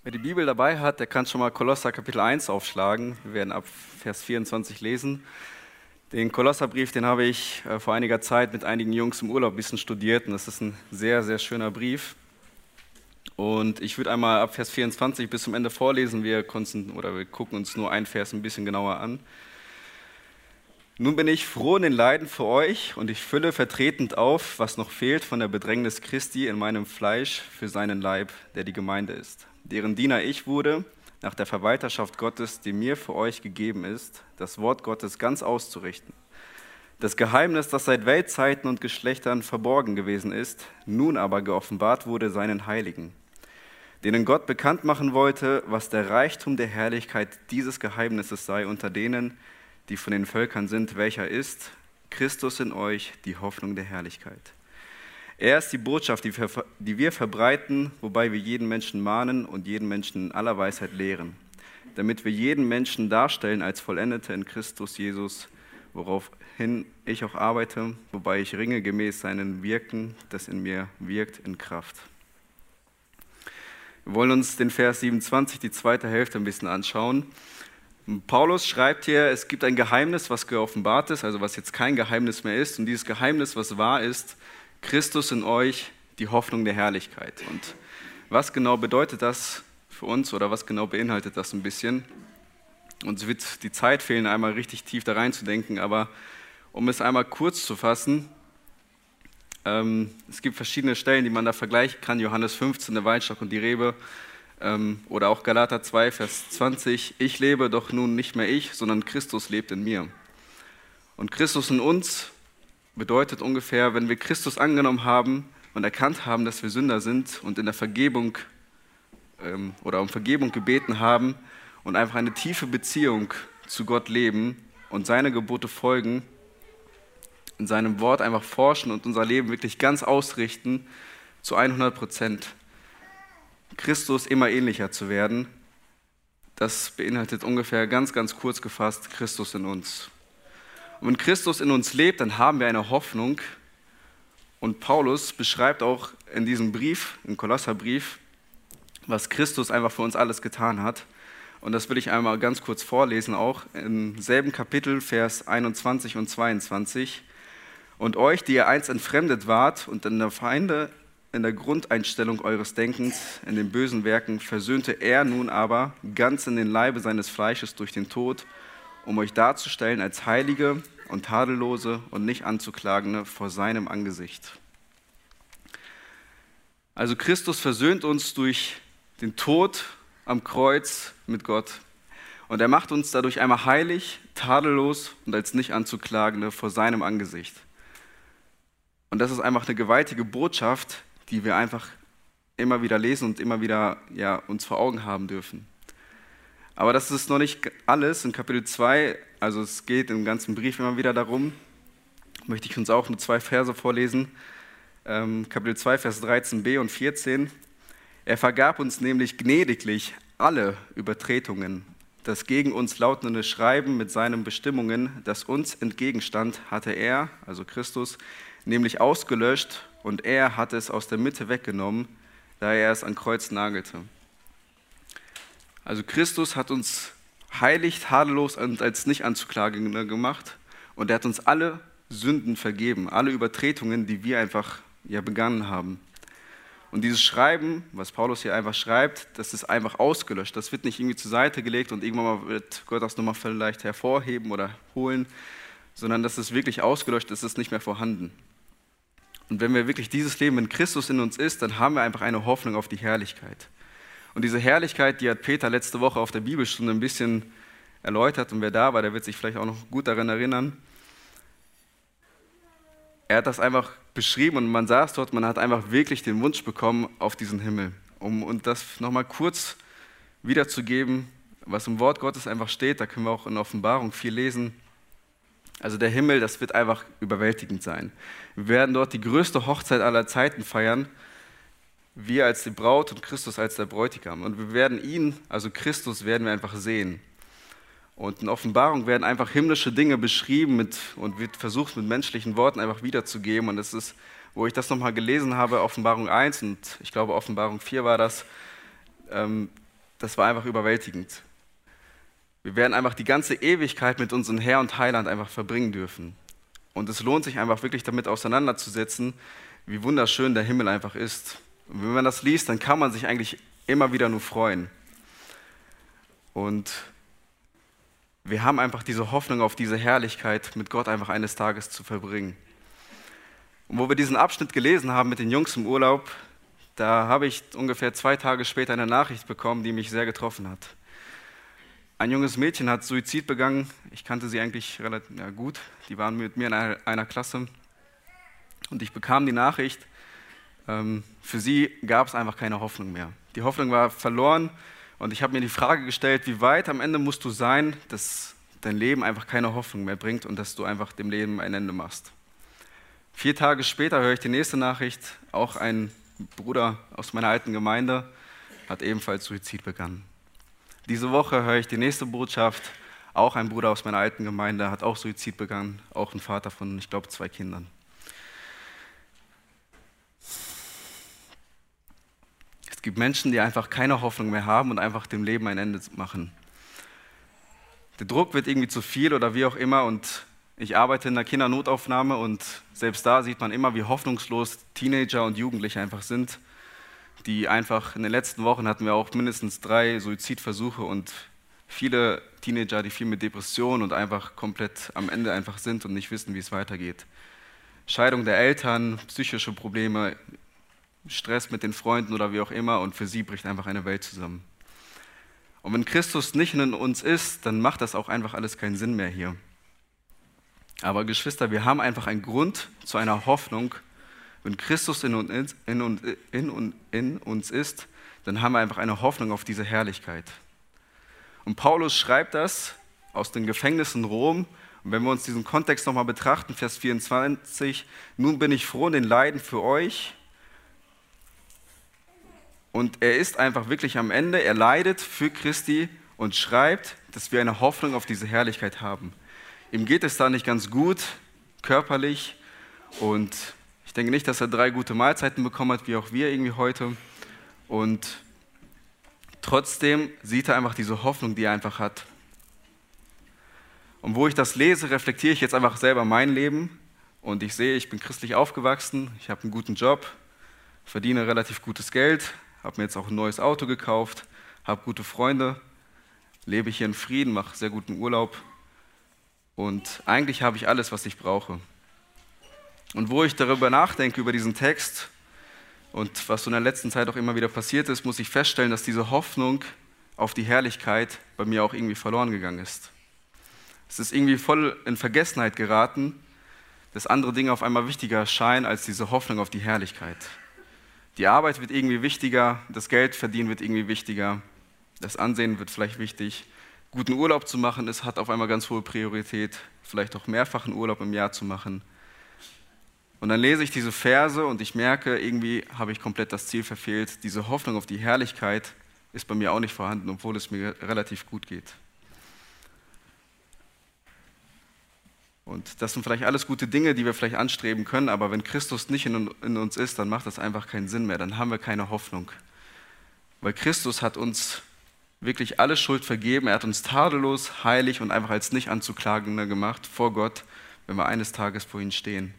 Wer die Bibel dabei hat, der kann schon mal Kolosser Kapitel 1 aufschlagen. Wir werden ab Vers 24 lesen. Den Kolosserbrief, den habe ich vor einiger Zeit mit einigen Jungs im Urlaub ein bisschen studiert. Und das ist ein sehr, sehr schöner Brief. Und ich würde einmal ab Vers 24 bis zum Ende vorlesen. Wir gucken uns nur einen Vers ein bisschen genauer an. Nun bin ich froh in den Leiden für euch und ich fülle vertretend auf, was noch fehlt von der Bedrängnis Christi in meinem Fleisch für seinen Leib, der die Gemeinde ist, deren Diener ich wurde, nach der Verwalterschaft Gottes, die mir für euch gegeben ist, das Wort Gottes ganz auszurichten. Das Geheimnis, das seit Weltzeiten und Geschlechtern verborgen gewesen ist, nun aber geoffenbart wurde seinen Heiligen, denen Gott bekannt machen wollte, was der Reichtum der Herrlichkeit dieses Geheimnisses sei unter denen, die von den Völkern sind, welcher ist Christus in euch, die Hoffnung der Herrlichkeit. Er ist die Botschaft, die wir verbreiten, wobei wir jeden Menschen mahnen und jeden Menschen in aller Weisheit lehren, damit wir jeden Menschen darstellen als Vollendete in Christus Jesus, woraufhin ich auch arbeite, wobei ich ringe gemäß seinen Wirken, das in mir wirkt, in Kraft. Wir wollen uns den Vers 27, die zweite Hälfte, ein bisschen anschauen. Paulus schreibt hier, es gibt ein Geheimnis, was geoffenbart ist, also was jetzt kein Geheimnis mehr ist. Und dieses Geheimnis, was wahr ist, Christus in euch, die Hoffnung der Herrlichkeit. Und was genau bedeutet das für uns oder was genau beinhaltet das ein bisschen? Uns wird die Zeit fehlen, einmal richtig tief da reinzudenken, aber um es einmal kurz zu fassen, es gibt verschiedene Stellen, die man da vergleichen kann. Johannes 15, der Weinstock und die Rebe. Oder auch Galater 2, Vers 20, ich lebe, doch nun nicht mehr ich, sondern Christus lebt in mir. Und Christus in uns bedeutet ungefähr, wenn wir Christus angenommen haben und erkannt haben, dass wir Sünder sind und in der Vergebung oder um Vergebung gebeten haben und einfach eine tiefe Beziehung zu Gott leben und seine Gebote folgen, in seinem Wort einfach forschen und unser Leben wirklich ganz ausrichten zu 100%. Christus immer ähnlicher zu werden, das beinhaltet ungefähr ganz, ganz kurz gefasst Christus in uns. Und wenn Christus in uns lebt, dann haben wir eine Hoffnung. Und Paulus beschreibt auch in diesem Brief, im Kolosserbrief, was Christus einfach für uns alles getan hat. Und das will ich einmal ganz kurz vorlesen, auch im selben Kapitel, Vers 21 und 22. Und euch, die ihr einst entfremdet wart und in der Feinde, in der Grundeinstellung eures Denkens, in den bösen Werken, versöhnte er nun aber ganz in den Leibe seines Fleisches durch den Tod, um euch darzustellen als Heilige und Tadellose und nicht Anzuklagende vor seinem Angesicht. Also Christus versöhnt uns durch den Tod am Kreuz mit Gott. Und er macht uns dadurch einmal heilig, tadellos und als nicht Anzuklagende vor seinem Angesicht. Und das ist einfach eine gewaltige Botschaft, die wir einfach immer wieder lesen und immer wieder uns vor Augen haben dürfen. Aber das ist noch nicht alles. In Kapitel 2, also es geht im ganzen Brief immer wieder darum, möchte ich uns auch nur 2 Verse vorlesen. Kapitel 2, Vers 13b und 14. Er vergab uns nämlich gnädiglich alle Übertretungen. Das gegen uns lautende Schreiben mit seinen Bestimmungen, das uns entgegenstand, hatte er, also Christus, nämlich ausgelöscht, und er hat es aus der Mitte weggenommen, da er es an Kreuz nagelte. Also Christus hat uns heilig, tadellos und als nicht Anzuklagende gemacht und er hat uns alle Sünden vergeben, alle Übertretungen, die wir einfach begangen haben. Und dieses Schreiben, was Paulus hier einfach schreibt, das ist einfach ausgelöscht. Das wird nicht irgendwie zur Seite gelegt und irgendwann mal wird Gott das nochmal vielleicht hervorheben oder holen, sondern das ist wirklich ausgelöscht, das ist nicht mehr vorhanden. Und wenn wir wirklich dieses Leben in Christus in uns ist, dann haben wir einfach eine Hoffnung auf die Herrlichkeit. Und diese Herrlichkeit, die hat Peter letzte Woche auf der Bibelstunde ein bisschen erläutert. Und wer da war, der wird sich vielleicht auch noch gut daran erinnern. Er hat das einfach beschrieben und man saß dort, man hat einfach wirklich den Wunsch bekommen auf diesen Himmel. Um das nochmal kurz wiederzugeben, was im Wort Gottes einfach steht, da können wir auch in Offenbarung viel lesen. Also der Himmel, das wird einfach überwältigend sein. Wir werden dort die größte Hochzeit aller Zeiten feiern, wir als die Braut und Christus als der Bräutigam. Und wir werden ihn, also Christus, werden wir einfach sehen. Und in Offenbarung werden einfach himmlische Dinge beschrieben und wird versucht, mit menschlichen Worten einfach wiederzugeben. Und das ist, wo ich das nochmal gelesen habe, Offenbarung 1 und ich glaube Offenbarung 4 war das, das war einfach überwältigend. Wir werden einfach die ganze Ewigkeit mit unserem Herr und Heiland einfach verbringen dürfen. Und es lohnt sich einfach wirklich damit auseinanderzusetzen, wie wunderschön der Himmel einfach ist. Und wenn man das liest, dann kann man sich eigentlich immer wieder nur freuen. Und wir haben einfach diese Hoffnung auf diese Herrlichkeit, mit Gott einfach eines Tages zu verbringen. Und wo wir diesen Abschnitt gelesen haben mit den Jungs im Urlaub, da habe ich ungefähr 2 Tage später eine Nachricht bekommen, die mich sehr getroffen hat. Ein junges Mädchen hat Suizid begangen. Ich kannte sie eigentlich relativ gut. Die waren mit mir in einer Klasse. Und ich bekam die Nachricht, für sie gab es einfach keine Hoffnung mehr. Die Hoffnung war verloren. Und ich habe mir die Frage gestellt, wie weit am Ende musst du sein, dass dein Leben einfach keine Hoffnung mehr bringt und dass du einfach dem Leben ein Ende machst. 4 Tage später höre ich die nächste Nachricht. Auch ein Bruder aus meiner alten Gemeinde hat ebenfalls Suizid begangen. Diese Woche höre ich die nächste Botschaft. Auch ein Bruder aus meiner alten Gemeinde hat auch Suizid begangen. Auch ein Vater von, ich glaube, 2 Kindern. Es gibt Menschen, die einfach keine Hoffnung mehr haben und einfach dem Leben ein Ende machen. Der Druck wird irgendwie zu viel oder wie auch immer und ich arbeite in der Kindernotaufnahme und selbst da sieht man immer, wie hoffnungslos Teenager und Jugendliche einfach sind, die einfach in den letzten Wochen hatten wir auch mindestens 3 Suizidversuche und viele Teenager, die viel mit Depressionen und einfach komplett am Ende einfach sind und nicht wissen, wie es weitergeht. Scheidung der Eltern, psychische Probleme, Stress mit den Freunden oder wie auch immer und für sie bricht einfach eine Welt zusammen. Und wenn Christus nicht in uns ist, dann macht das auch einfach alles keinen Sinn mehr hier. Aber Geschwister, wir haben einfach einen Grund zu einer Hoffnung. Wenn Christus in uns ist, dann haben wir einfach eine Hoffnung auf diese Herrlichkeit. Und Paulus schreibt das aus den Gefängnissen Rom. Und wenn wir uns diesen Kontext nochmal betrachten, Vers 24, nun bin ich froh in den Leiden für euch. Und er ist einfach wirklich am Ende, er leidet für Christi und schreibt, dass wir eine Hoffnung auf diese Herrlichkeit haben. Ihm geht es da nicht ganz gut, körperlich, und ich denke nicht, dass er 3 gute Mahlzeiten bekommen hat, wie auch wir irgendwie heute. Und trotzdem sieht er einfach diese Hoffnung, die er einfach hat. Und wo ich das lese, reflektiere ich jetzt einfach selber mein Leben und ich sehe, ich bin christlich aufgewachsen, ich habe einen guten Job, verdiene relativ gutes Geld, habe mir jetzt auch ein neues Auto gekauft, habe gute Freunde, lebe hier in Frieden, mache sehr guten Urlaub und eigentlich habe ich alles, was ich brauche. Und wo ich darüber nachdenke, über diesen Text und was so in der letzten Zeit auch immer wieder passiert ist, muss ich feststellen, dass diese Hoffnung auf die Herrlichkeit bei mir auch irgendwie verloren gegangen ist. Es ist irgendwie voll in Vergessenheit geraten, dass andere Dinge auf einmal wichtiger erscheinen als diese Hoffnung auf die Herrlichkeit. Die Arbeit wird irgendwie wichtiger, das Geld verdienen wird irgendwie wichtiger, das Ansehen wird vielleicht wichtig. Guten Urlaub zu machen, hat auf einmal ganz hohe Priorität, vielleicht auch mehrfachen Urlaub im Jahr zu machen. Und dann lese ich diese Verse und ich merke, irgendwie habe ich komplett das Ziel verfehlt. Diese Hoffnung auf die Herrlichkeit ist bei mir auch nicht vorhanden, obwohl es mir relativ gut geht. Und das sind vielleicht alles gute Dinge, die wir vielleicht anstreben können, aber wenn Christus nicht in uns ist, dann macht das einfach keinen Sinn mehr, dann haben wir keine Hoffnung. Weil Christus hat uns wirklich alle Schuld vergeben, er hat uns tadellos, heilig und einfach als nicht anzuklagender gemacht vor Gott, wenn wir eines Tages vor ihm stehen.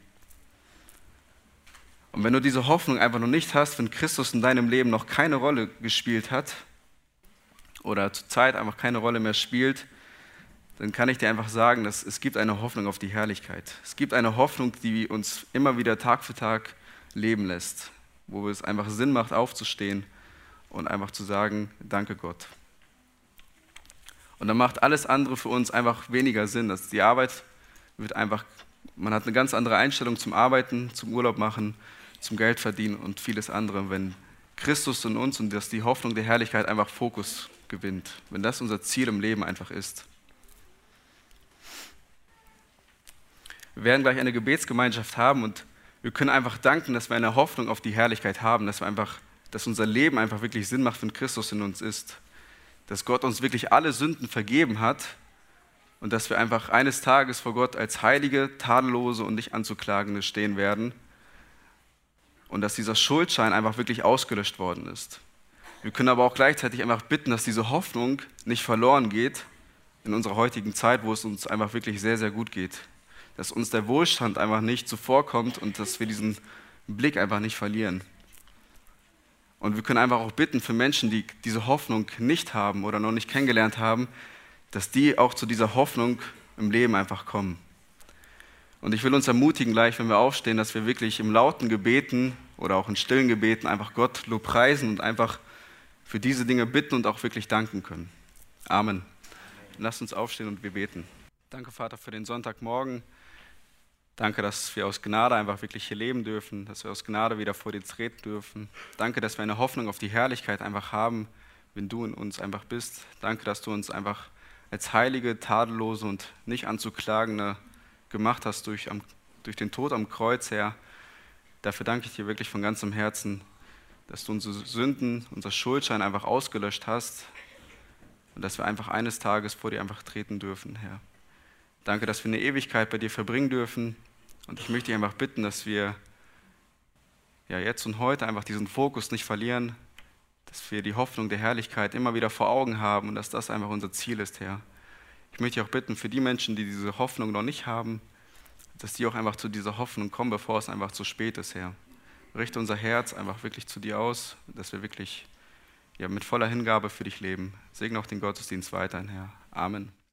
Und wenn du diese Hoffnung einfach noch nicht hast, wenn Christus in deinem Leben noch keine Rolle gespielt hat oder zur Zeit einfach keine Rolle mehr spielt, dann kann ich dir einfach sagen, dass es gibt eine Hoffnung auf die Herrlichkeit. Es gibt eine Hoffnung, die uns immer wieder Tag für Tag leben lässt, wo es einfach Sinn macht, aufzustehen und einfach zu sagen, danke Gott. Und dann macht alles andere für uns einfach weniger Sinn. Dass die Arbeit wird einfach, man hat eine ganz andere Einstellung zum Arbeiten, zum Urlaub machen, zum Geld verdienen und vieles andere, wenn Christus in uns und dass die Hoffnung der Herrlichkeit einfach Fokus gewinnt, wenn das unser Ziel im Leben einfach ist. Wir werden gleich eine Gebetsgemeinschaft haben und wir können einfach danken, dass wir eine Hoffnung auf die Herrlichkeit haben, dass unser Leben einfach wirklich Sinn macht, wenn Christus in uns ist, dass Gott uns wirklich alle Sünden vergeben hat und dass wir einfach eines Tages vor Gott als heilige, tadellose und nicht anzuklagende stehen werden und dass dieser Schuldschein einfach wirklich ausgelöscht worden ist. Wir können aber auch gleichzeitig einfach bitten, dass diese Hoffnung nicht verloren geht in unserer heutigen Zeit, wo es uns einfach wirklich sehr, sehr gut geht. Dass uns der Wohlstand einfach nicht zuvorkommt und dass wir diesen Blick einfach nicht verlieren. Und wir können einfach auch bitten für Menschen, die diese Hoffnung nicht haben oder noch nicht kennengelernt haben, dass die auch zu dieser Hoffnung im Leben einfach kommen. Und ich will uns ermutigen gleich, wenn wir aufstehen, dass wir wirklich im lauten Gebeten oder auch in stillen Gebeten einfach Gott lobpreisen und einfach für diese Dinge bitten und auch wirklich danken können. Amen. Lasst uns aufstehen und wir beten. Danke, Vater, für den Sonntagmorgen. Danke, dass wir aus Gnade einfach wirklich hier leben dürfen, dass wir aus Gnade wieder vor dir treten dürfen. Danke, dass wir eine Hoffnung auf die Herrlichkeit einfach haben, wenn du in uns einfach bist. Danke, dass du uns einfach als heilige, tadellose und nicht anzuklagende gemacht hast durch den Tod am Kreuz, Herr. Dafür danke ich dir wirklich von ganzem Herzen, dass du unsere Sünden, unser Schuldschein einfach ausgelöscht hast und dass wir einfach eines Tages vor dir einfach treten dürfen, Herr. Danke, dass wir eine Ewigkeit bei dir verbringen dürfen und ich möchte dich einfach bitten, dass wir jetzt und heute einfach diesen Fokus nicht verlieren, dass wir die Hoffnung der Herrlichkeit immer wieder vor Augen haben und dass das einfach unser Ziel ist, Herr. Ich möchte dich auch bitten, für die Menschen, die diese Hoffnung noch nicht haben, dass die auch einfach zu dieser Hoffnung kommen, bevor es einfach zu spät ist, Herr. Richte unser Herz einfach wirklich zu dir aus, dass wir wirklich mit voller Hingabe für dich leben. Segne auch den Gottesdienst weiterhin, Herr. Amen.